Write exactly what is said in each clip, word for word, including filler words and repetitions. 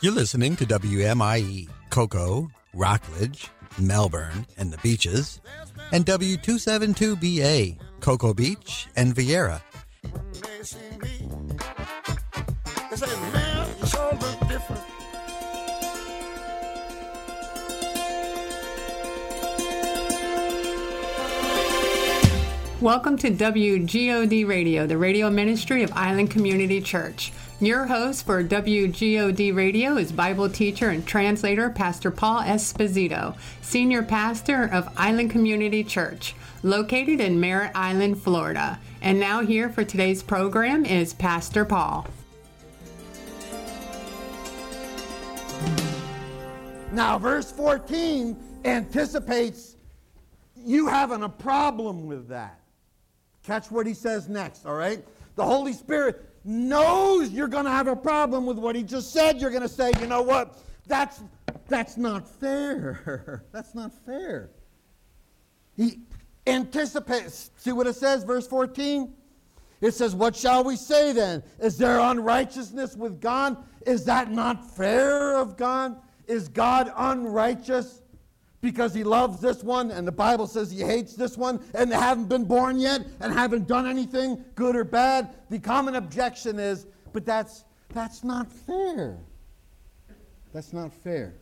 You're listening to W M I E, Cocoa, Rockledge, Melbourne, and the Beaches, and W two seventy-two B A, Cocoa Beach and Vieira. Welcome to W G O D Radio, the radio ministry of Island Community Church. Your host for W G O D Radio is Bible teacher and translator Pastor Paul Esposito, senior pastor of Island Community Church, located in Merritt Island, Florida. And now here for today's program is Pastor Paul. Now, verse fourteen anticipates you having a problem with that. Catch what he says next, all right? The Holy Spirit knows you're going to have a problem with what he just said. You're going to say, you know what? That's, that's not fair. That's not fair. He anticipates. See what it says, verse fourteen? It says, what shall we say then? Is there unrighteousness with God? Is that not fair of God? Is God unrighteous because he loves this one and the Bible says he hates this one and they haven't been born yet and haven't done anything good or bad? The common objection is, but that's that's not fair. That's not fair.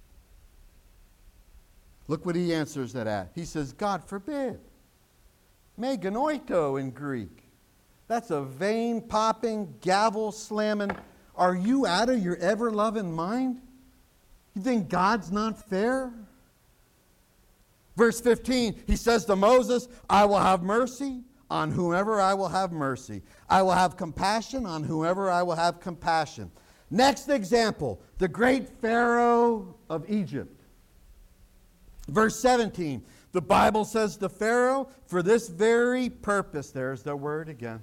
Look what he answers that at. He says, God forbid. Me genoito in Greek. That's a vein-popping, gavel-slamming, are you out of your ever-loving mind? You think God's not fair? Verse fifteen, he says to Moses, I will have mercy on whomever I will have mercy. I will have compassion on whomever I will have compassion. Next example, the great Pharaoh of Egypt. Verse seventeen, the Bible says to Pharaoh, for this very purpose, there's the word again.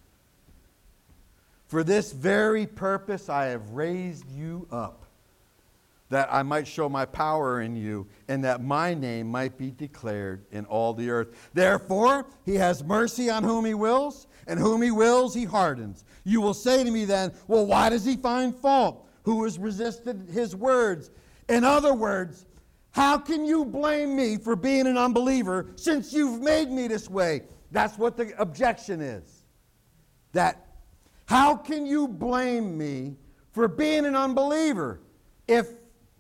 For this very purpose I have raised you up, that I might show my power in you, and that my name might be declared in all the earth. Therefore, he has mercy on whom he wills, and whom he wills he hardens. You will say to me then, well, why does he find fault? Who has resisted his words? In other words, how can you blame me for being an unbeliever since you've made me this way? That's what the objection is. That, how can you blame me for being an unbeliever if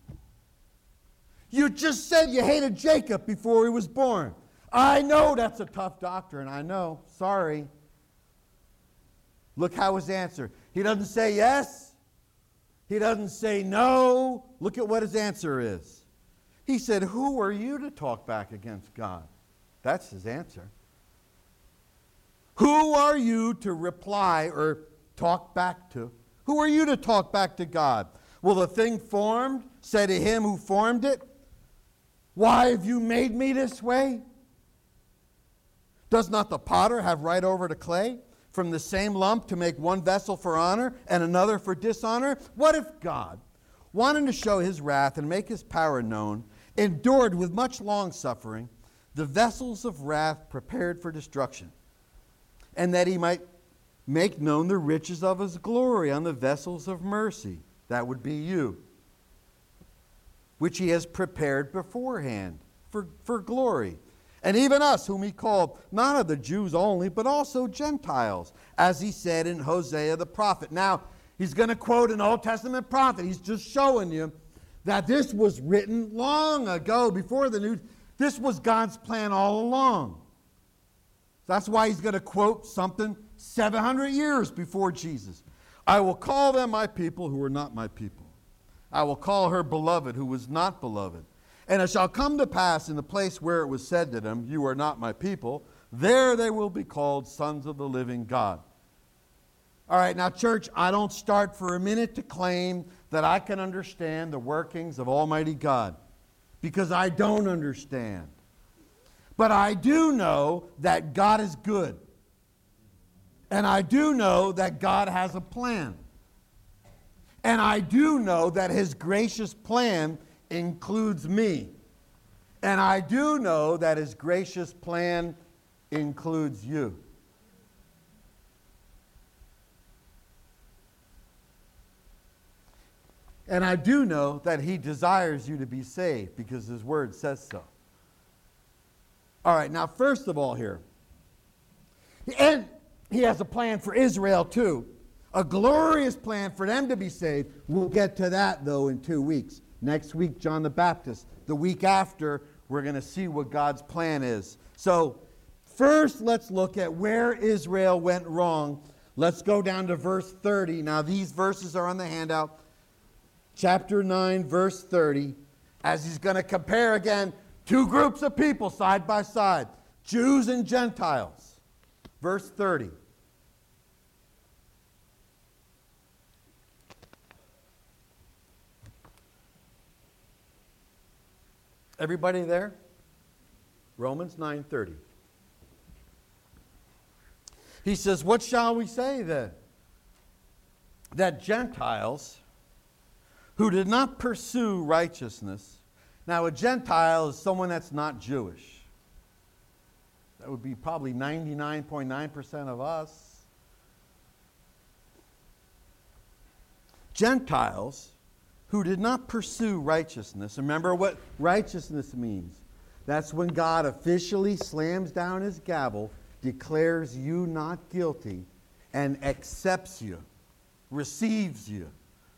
you just said you hated Jacob before he was born? I know that's a tough doctrine. I know. Sorry. Look how his answer. He doesn't say yes. He doesn't say no. Look at what his answer is. He said, who are you to talk back against God? That's his answer. Who are you to reply or talk back to? Who are you to talk back to God? Will the thing formed say to him who formed it, why have you made me this way? Does not the potter have right over to clay from the same lump to make one vessel for honor and another for dishonor? What if God, wanting to show his wrath and make his power known, endured with much long-suffering the vessels of wrath prepared for destruction, and that he might make known the riches of his glory on the vessels of mercy? That would be you, which he has prepared beforehand for, for glory. And even us, whom he called, not of the Jews only, but also Gentiles, as he said in Hosea the prophet. Now, he's going to quote an Old Testament prophet. He's just showing you that this was written long ago, before the New. This was God's plan all along. That's why he's going to quote something seven hundred years before Jesus. I will call them my people who are not my people. I will call her beloved who was not beloved. And it shall come to pass in the place where it was said to them, you are not my people, there they will be called sons of the living God. All right, now church, I don't start for a minute to claim that I can understand the workings of Almighty God, because I don't understand. But I do know that God is good. And I do know that God has a plan. And I do know that his gracious plan includes me. And I do know that his gracious plan includes you. And I do know that he desires you to be saved because his word says so. All right, now first of all here, and he has a plan for Israel too. A glorious plan for them to be saved. We'll get to that though in two weeks. Next week, John the Baptist. The week after, we're going to see what God's plan is. So first, let's look at where Israel went wrong. Let's go down to verse thirty. Now these verses are on the handout. Chapter nine, verse thirty, as he's going to compare again two groups of people side by side, Jews and Gentiles. Verse thirty. Everybody there? Romans nine thirty. He says, what shall we say then? That Gentiles who did not pursue righteousness. Now, a Gentile is someone that's not Jewish. That would be probably ninety-nine point nine percent of us. Gentiles who did not pursue righteousness. Remember what righteousness means. That's when God officially slams down his gavel, declares you not guilty, and accepts you, receives you.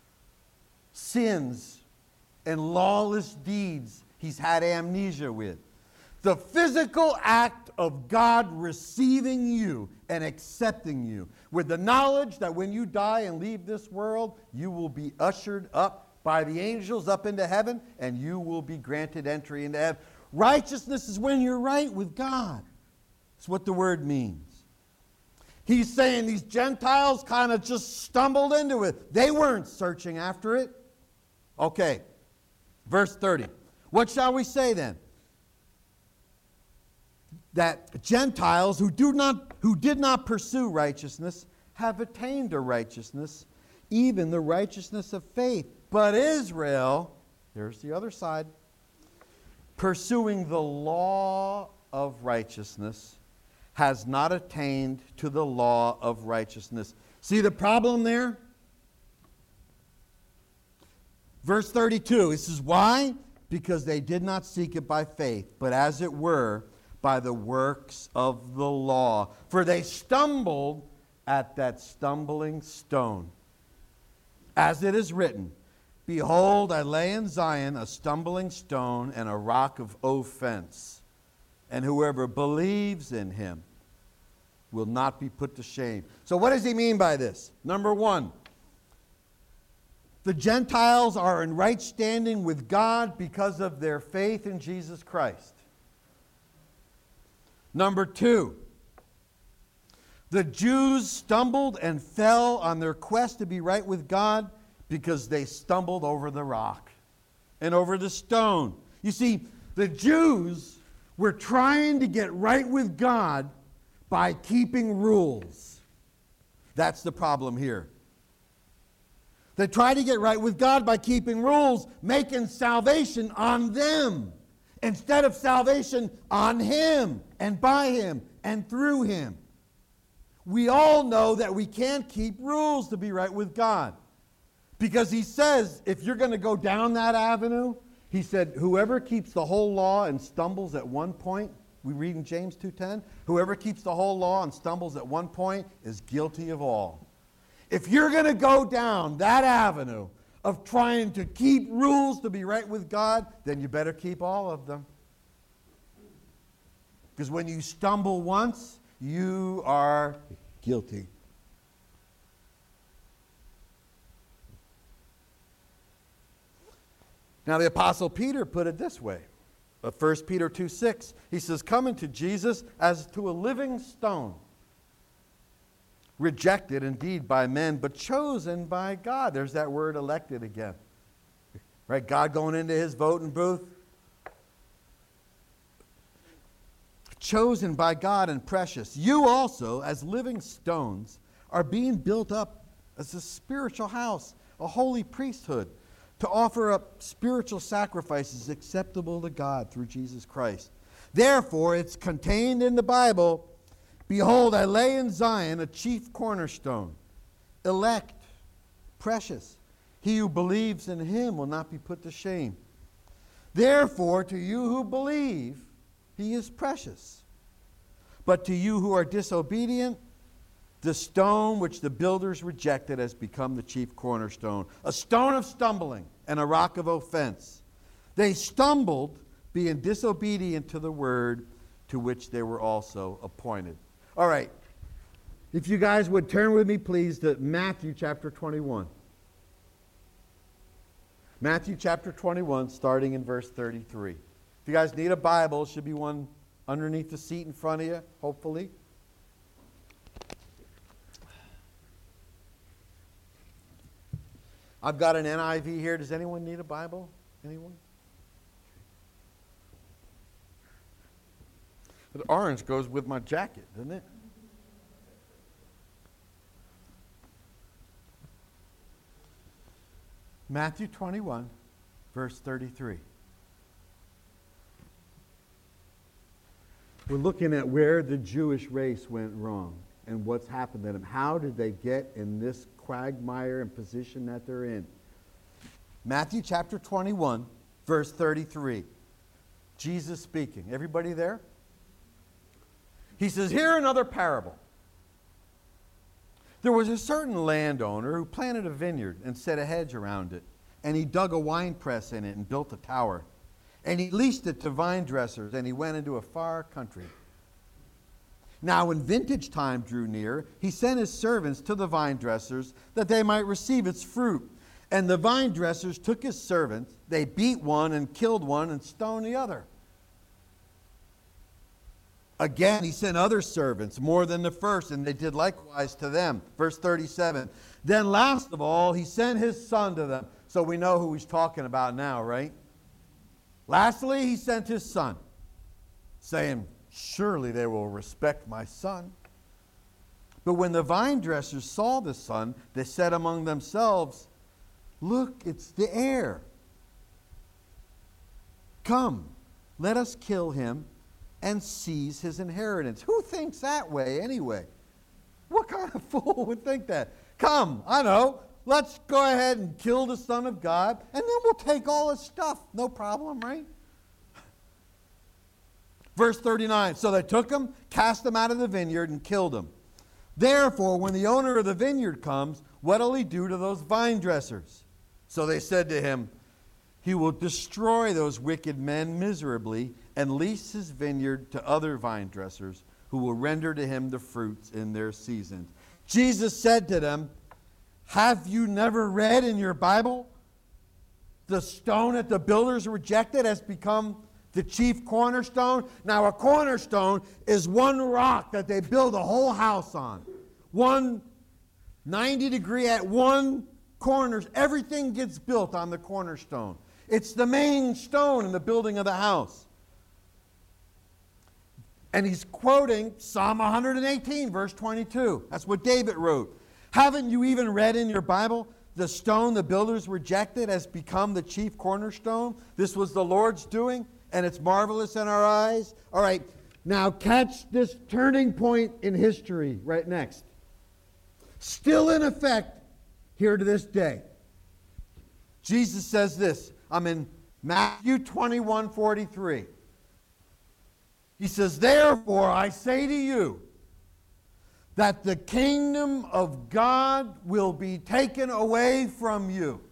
Sins and lawless deeds he's had amnesia with. The physical act of God receiving you and accepting you with the knowledge that when you die and leave this world, you will be ushered up by the angels up into heaven and you will be granted entry into heaven. Righteousness is when you're right with God. That's what the word means. He's saying these Gentiles kind of just stumbled into it. They weren't searching after it. Okay, verse thirty. What shall we say then? That Gentiles who do not who did not pursue righteousness have attained to righteousness, even the righteousness of faith. But Israel, here's the other side, pursuing the law of righteousness, has not attained to the law of righteousness. See the problem there? Verse thirty-two, this is why? Because they did not seek it by faith, but as it were, by the works of the law. For they stumbled at that stumbling stone. As it is written, behold, I lay in Zion a stumbling stone and a rock of offense, and whoever believes in him will not be put to shame. So what does he mean by this? Number one, the Gentiles are in right standing with God because of their faith in Jesus Christ. Number two, the Jews stumbled and fell on their quest to be right with God because they stumbled over the rock and over the stone. You see, the Jews were trying to get right with God by keeping rules. That's the problem here. They try to get right with God by keeping rules, making salvation on them instead of salvation on Him and by Him and through Him. We all know that we can't keep rules to be right with God. Because He says, if you're going to go down that avenue, He said, whoever keeps the whole law and stumbles at one point, we read in James two ten, whoever keeps the whole law and stumbles at one point is guilty of all. If you're going to go down that avenue of trying to keep rules to be right with God, then you better keep all of them. Because when you stumble once, you are guilty. Now the Apostle Peter put it this way. First Peter two six, he says, come into Jesus as to a living stone, rejected indeed by men, but chosen by God. There's that word elected again. Right? God going into His voting booth. Chosen by God and precious. You also, as living stones, are being built up as a spiritual house, a holy priesthood, to offer up spiritual sacrifices acceptable to God through Jesus Christ. Therefore, it's contained in the Bible, behold, I lay in Zion a chief cornerstone, elect, precious. He who believes in him will not be put to shame. Therefore, to you who believe, he is precious. But to you who are disobedient, the stone which the builders rejected has become the chief cornerstone, a stone of stumbling and a rock of offense. They stumbled, being disobedient to the word to which they were also appointed. All right. If you guys would turn with me, please, to Matthew chapter twenty-one. Matthew chapter twenty-one, starting in verse thirty-three. If you guys need a Bible, there should be one underneath the seat in front of you, hopefully. I've got an N I V here. Does anyone need a Bible? Anyone? The orange goes with my jacket, doesn't it? Matthew twenty-one, verse thirty-three. We're looking at where the Jewish race went wrong and what's happened to them. How did they get in this quagmire and position that they're in? Matthew chapter twenty-one, verse thirty-three. Jesus speaking. Everybody there? He says, "Hear another parable. There was a certain landowner who planted a vineyard and set a hedge around it. And he dug a wine press in it and built a tower. And he leased it to vine dressers, and he went into a far country. Now when vintage time drew near, he sent his servants to the vine dressers that they might receive its fruit. And the vine dressers took his servants, they beat one and killed one and stoned the other. Again, he sent other servants, more than the first, and they did likewise to them." Verse thirty-seven. "Then last of all, he sent his son to them." So we know who he's talking about now, right? "Lastly, he sent his son, saying, 'Surely they will respect my son.' But when the vine dressers saw the son, they said among themselves, 'Look, it's the heir. Come, let us kill him and seize his inheritance.'" Who thinks that way anyway? What kind of fool would think that? Come, I know, let's go ahead and kill the Son of God, and then we'll take all his stuff. No problem, right? Verse thirty-nine, "So they took him, cast him out of the vineyard, and killed him. Therefore, when the owner of the vineyard comes, what'll he do to those vine dressers?" So they said to him, "He will destroy those wicked men miserably and lease his vineyard to other vine dressers who will render to him the fruits in their seasons." Jesus said to them, "Have you never read in your Bible, the stone that the builders rejected has become the chief cornerstone?" Now a cornerstone is one rock that they build a whole house on. One ninety degree at one corner. Everything gets built on the cornerstone. It's the main stone in the building of the house. And he's quoting Psalm one eighteen, verse twenty-two. That's what David wrote. "Haven't you even read in your Bible, the stone the builders rejected has become the chief cornerstone? This was the Lord's doing, and it's marvelous in our eyes." All right, now catch this turning point in history right next. Still in effect here to this day. Jesus says this. I'm in Matthew twenty-one forty-three. He says, "Therefore I say to you, that the kingdom of God will be taken away from you,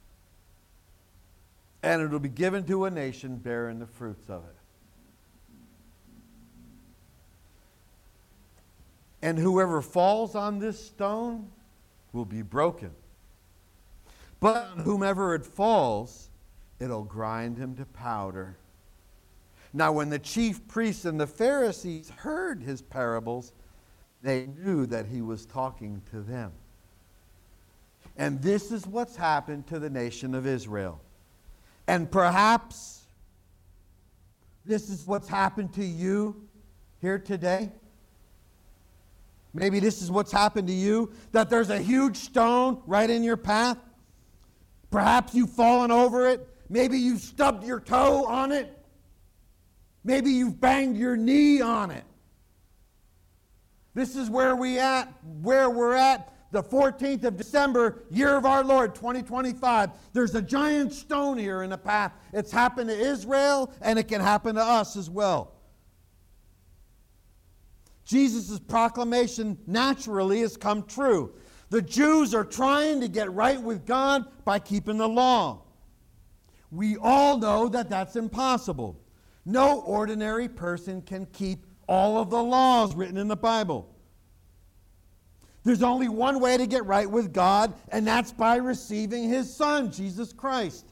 and it will be given to a nation bearing the fruits of it. And whoever falls on this stone will be broken. But on whomever it falls, it'll grind him to powder." Now when the chief priests and the Pharisees heard his parables, they knew that he was talking to them. And this is what's happened to the nation of Israel. And perhaps this is what's happened to you here today. Maybe this is what's happened to you, that there's a huge stone right in your path. Perhaps you've fallen over it. Maybe you've stubbed your toe on it. Maybe you've banged your knee on it. This is where we at, where we're at. the fourteenth of December, year of our Lord, twenty twenty-five. There's a giant stone here in the path. It's happened to Israel, and it can happen to us as well. Jesus' proclamation naturally has come true. The Jews are trying to get right with God by keeping the law. We all know that that's impossible. No ordinary person can keep all of the laws written in the Bible. There's only one way to get right with God, and that's by receiving His Son, Jesus Christ.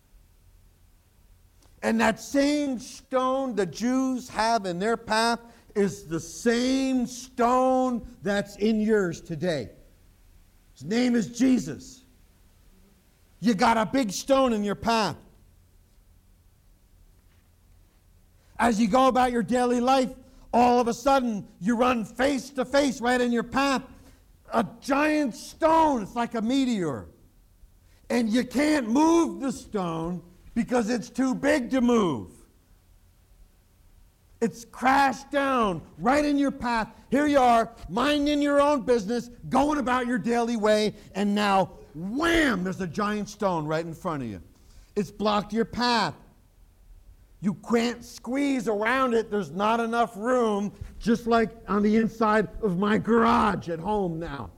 And that same stone the Jews have in their path is the same stone that's in yours today. His name is Jesus. You got a big stone in your path. As you go about your daily life, all of a sudden you run face to face right in your path. A giant stone, it's like a meteor. And you can't move the stone because it's too big to move. It's crashed down right in your path. Here you are, minding your own business, going about your daily way, and now, wham, there's a giant stone right in front of you. It's blocked your path. You can't squeeze around it. There's not enough room, just like on the inside of my garage at home now.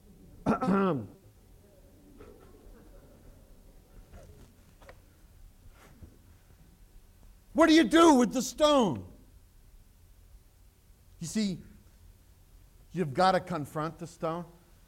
What do you do with the stone? You see, you've got to confront the stone.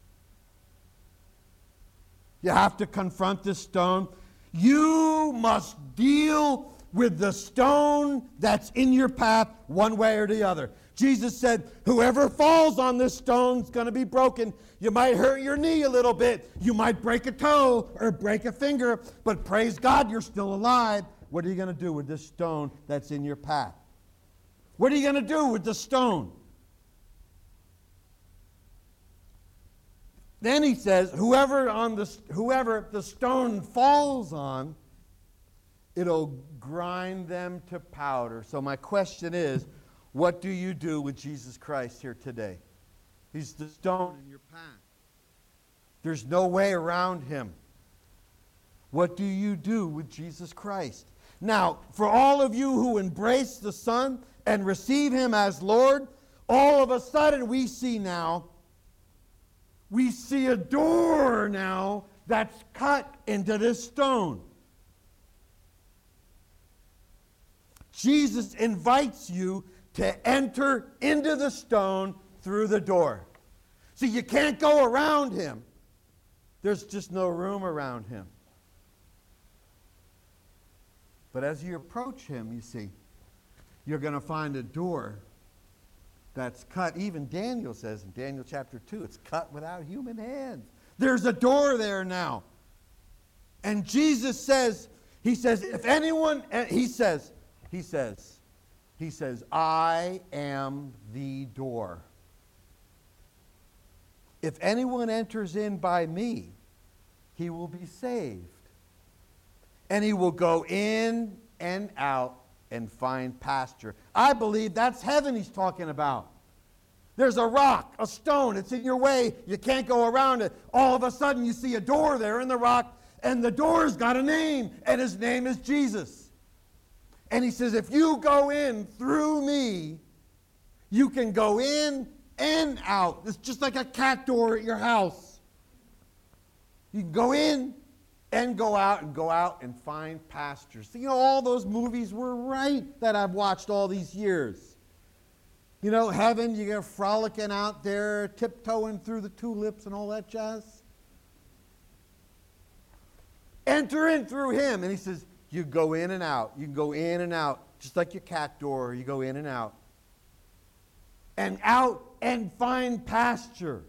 You have to confront this stone. You must deal with the stone that's in your path one way or the other. Jesus said, whoever falls on this stone is going to be broken. You might hurt your knee a little bit. You might break a toe or break a finger, but praise God, you're still alive. What are you going to do with this stone that's in your path? What are you going to do with the stone? Then he says, whoever on the whoever the stone falls on, it'll grind them to powder. So my question is, what do you do with Jesus Christ here today? He's the stone in your path. There's no way around him. What do you do with Jesus Christ? Now, for all of you who embrace the Son and receive him as Lord, all of a sudden we see now, we see a door now that's cut into this stone. Jesus invites you to enter into the stone through the door. See, you can't go around him. There's just no room around him. But as you approach him, you see, you're going to find a door that's cut. Even Daniel says in Daniel chapter two, it's cut without human hands. There's a door there now. And Jesus says, he says, if anyone, he says, he says, he says, I am the door. If anyone enters in by me, he will be saved. And he will go in and out and find pasture. I believe that's heaven he's talking about. There's a rock, a stone, it's in your way, you can't go around it. All of a sudden you see a door there in the rock, and the door's got a name, and his name is Jesus. And he says, if you go in through me, you can go in and out. It's just like a cat door at your house. You can go in and go out and go out and find pastures. So, you know, all those movies were right that I've watched all these years. You know, heaven, you get frolicking out there, tiptoeing through the tulips and all that jazz. Enter in through him. And he says, you go in and out. You can go in and out, just like your cat door. You go in and out. And out and find pasture.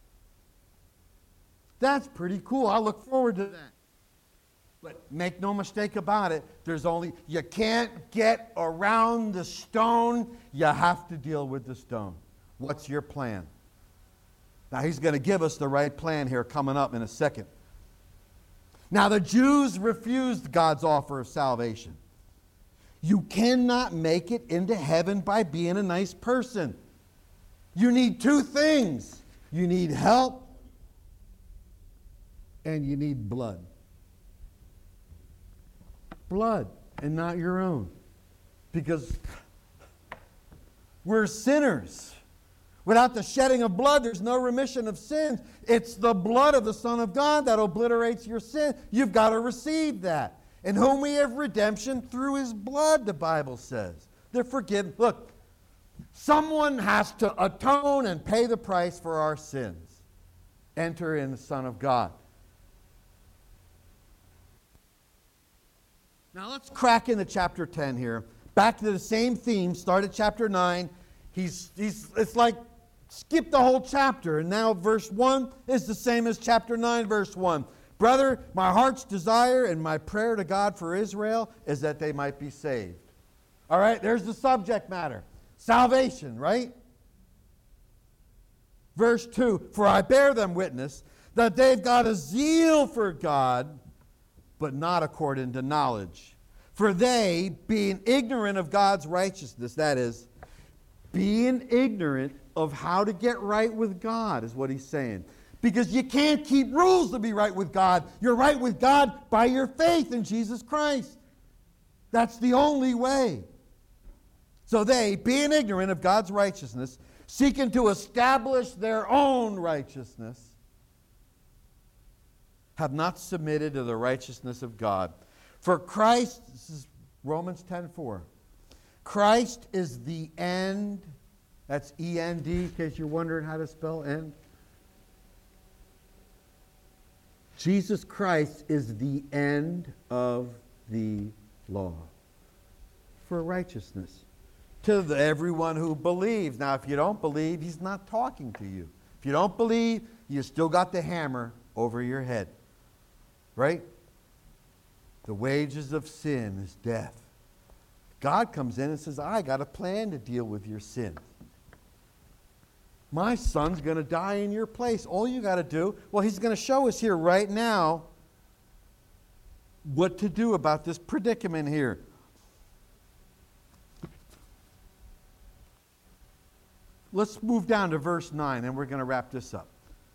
That's pretty cool. I look forward to that. But make no mistake about it, there's only, you can't get around the stone. You have to deal with the stone. What's your plan? Now, he's going to give us the right plan here coming up in a second. Now, the Jews refused God's offer of salvation. You cannot make it into heaven by being a nice person. You need two things. You need help and you need blood. Blood, and not your own. Because we're sinners. Without the shedding of blood, there's no remission of sins. It's the blood of the Son of God that obliterates your sin. You've got to receive that. In whom we have redemption through his blood, the Bible says. They're forgiven. Look, someone has to atone and pay the price for our sins. Enter in the Son of God. Now let's crack into chapter ten here. Back to the same theme. Start at chapter nine. He's, he's, it's like skip the whole chapter. And now verse one is the same as chapter nine, verse one. Brother, my heart's desire and my prayer to God for Israel is that they might be saved. All right, there's the subject matter. Salvation, right? Verse two, for I bear them witness that they've got a zeal for God, but not according to knowledge. For they, being ignorant of God's righteousness, that is, being ignorant of how to get right with God, is what he's saying. Because you can't keep rules to be right with God. You're right with God by your faith in Jesus Christ. That's the only way. So they, being ignorant of God's righteousness, seeking to establish their own righteousness, have not submitted to the righteousness of God. For Christ, this is Romans ten four. Christ is the end. That's E N D, in case you're wondering how to spell end. Jesus Christ is the end of the law for righteousness to the, everyone who believes. Now, if you don't believe, he's not talking to you. If you don't believe, you still got the hammer over your head. Right? The wages of sin is death. God comes in and says, I got a plan to deal with your sin. My son's going to die in your place. All you got to do, well, he's going to show us here right now what to do about this predicament here. Let's move down to verse nine, and we're going to wrap this up.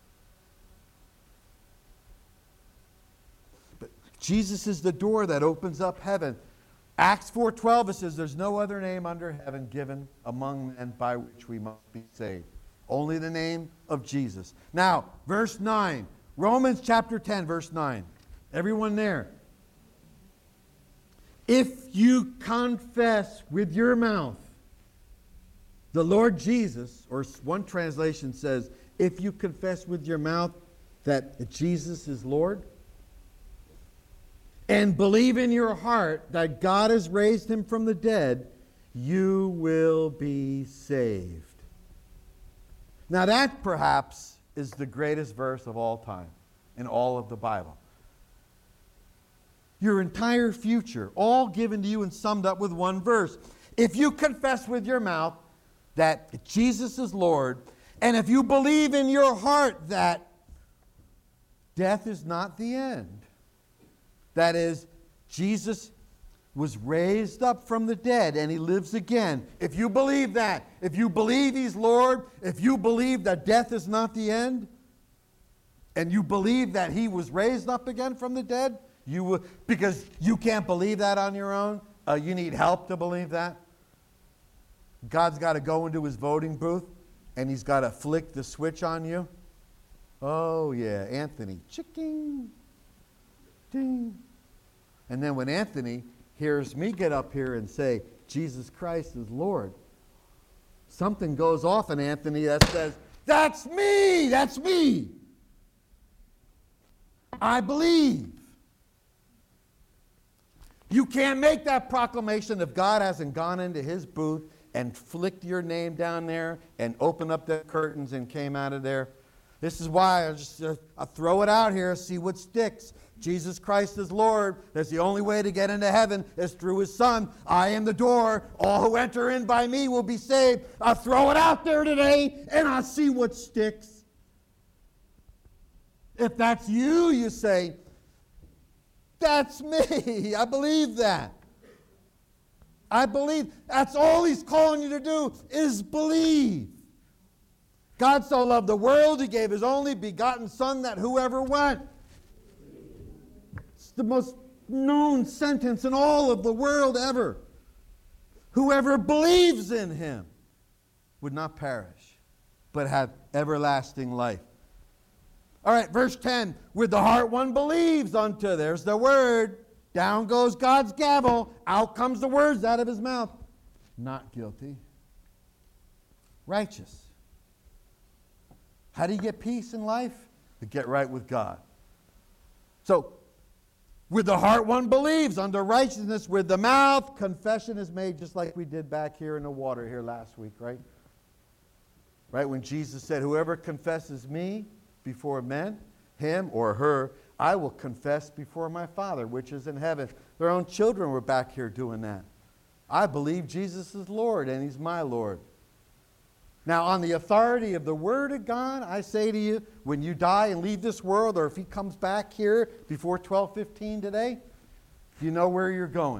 But Jesus is the door that opens up heaven. Acts four twelve, it says, there's no other name under heaven given among men by which we must be saved. Only the name of Jesus. Now, verse nine. Romans chapter ten, verse nine. Everyone there. If you confess with your mouth the Lord Jesus, or one translation says, if you confess with your mouth that Jesus is Lord, and believe in your heart that God has raised him from the dead, you will be saved. Now that perhaps is the greatest verse of all time in all of the Bible. Your entire future, all given to you and summed up with one verse. If you confess with your mouth that Jesus is Lord, and if you believe in your heart that death is not the end, that is, Jesus was raised up from the dead and he lives again. If you believe that, if you believe he's Lord, if you believe that death is not the end, and you believe that he was raised up again from the dead, you will, because you can't believe that on your own, uh, you need help to believe that. God's got to go into his voting booth and he's got to flick the switch on you. Oh yeah, Anthony, chicking, ding. And then when Anthony hears me get up here and say, Jesus Christ is Lord, something goes off in Anthony that says, that's me, that's me. I believe. You can't make that proclamation if God hasn't gone into his booth and flicked your name down there and opened up the curtains and came out of there. This is why I just uh, I throw it out here, see what sticks. Jesus Christ is Lord. That's the only way to get into heaven is through his Son. I am the door. All who enter in by me will be saved. I'll throw it out there today and I'll see what sticks. If that's you, you say, that's me. I believe that. I believe. That's all he's calling you to do is believe. God so loved the world, he gave his only begotten Son that whoever went. the most known sentence in all of the world ever. Whoever believes in him would not perish, but have everlasting life. All right, verse ten. With the heart one believes unto, there's the word. Down goes God's gavel. Out comes the words out of his mouth. Not guilty. Righteous. How do you get peace in life? To get right with God. So, with the heart one believes unto righteousness. With the mouth, confession is made, just like we did back here in the water here last week, right? Right, when Jesus said, whoever confesses me before men, him or her, I will confess before my Father, which is in heaven. Their own children were back here doing that. I believe Jesus is Lord, and he's my Lord. Now, on the authority of the Word of God, I say to you, when you die and leave this world, or if he comes back here before twelve fifteen today, you know where you're going.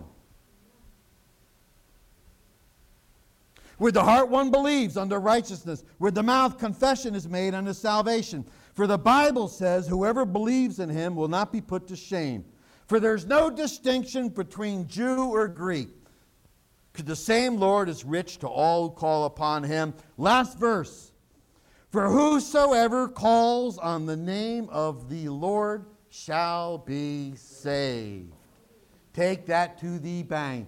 With the heart one believes unto righteousness. With the mouth confession is made unto salvation. For the Bible says, whoever believes in him will not be put to shame. For there's no distinction between Jew or Greek. Because the same Lord is rich to all who call upon him. Last verse. For whosoever calls on the name of the Lord shall be saved. Take that to the bank.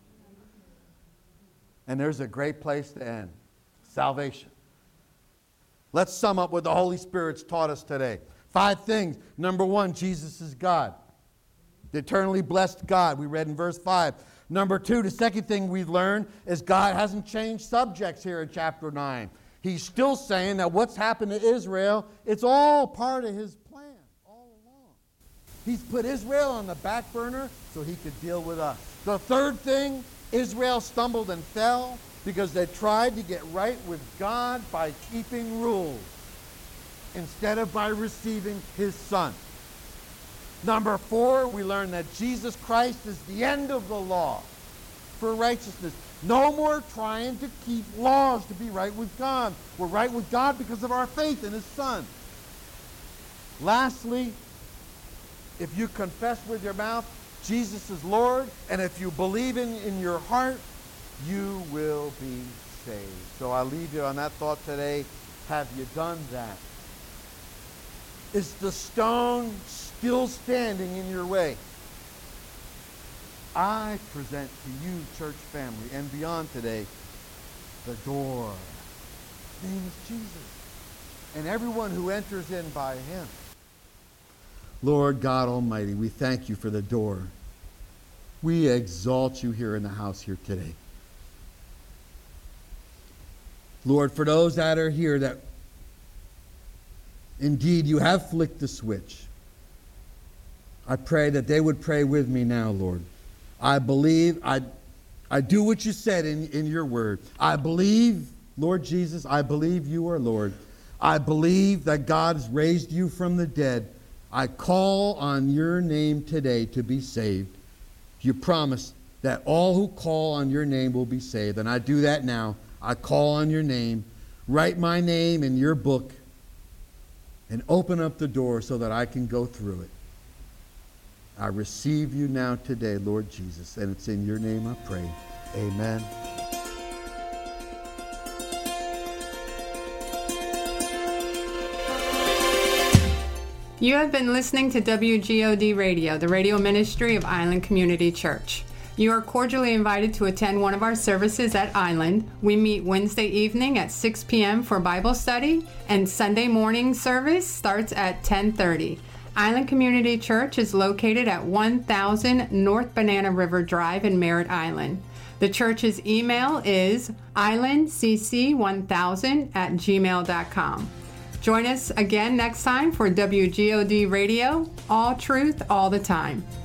And there's a great place to end. Salvation. Let's sum up what the Holy Spirit's taught us today. Five things. Number one, Jesus is God. The eternally blessed God, we read in verse five. Number two, the second thing we learned is God hasn't changed subjects here in chapter nine. He's still saying that what's happened to Israel, it's all part of his plan all along. He's put Israel on the back burner so he could deal with us. The third thing, Israel stumbled and fell because they tried to get right with God by keeping rules instead of by receiving his Son. Number four, we learn that Jesus Christ is the end of the law for righteousness. No more trying to keep laws to be right with God. We're right with God because of our faith in his Son. Lastly, if you confess with your mouth Jesus is Lord, and if you believe in, in your heart, you will be saved. So I leave you on that thought today. Have you done that? Is the stone still standing in your way? I present to you, church family, and beyond today, the door. His name is Jesus. And everyone who enters in by him. Lord God Almighty, we thank you for the door. We exalt you here in the house here today. Lord, for those that are here that indeed you have flicked the switch, I pray that they would pray with me now, Lord. I believe, I, I do what you said in, in your word. I believe, Lord Jesus, I believe you are Lord. I believe that God has raised you from the dead. I call on your name today to be saved. You promised that all who call on your name will be saved. And I do that now. I call on your name. Write my name in your book and open up the door so that I can go through it. I receive you now today, Lord Jesus, and it's in your name I pray. Amen. You have been listening to W G O D Radio, the radio ministry of Island Community Church. You are cordially invited to attend one of our services at Island. We meet Wednesday evening at six p.m. for Bible study, and Sunday morning service starts at ten thirty. Island Community Church is located at one thousand North Banana River Drive in Merritt Island. The church's email is island c c one thousand at gmail dot com. Join us again next time for W G O D Radio, all truth, all the time.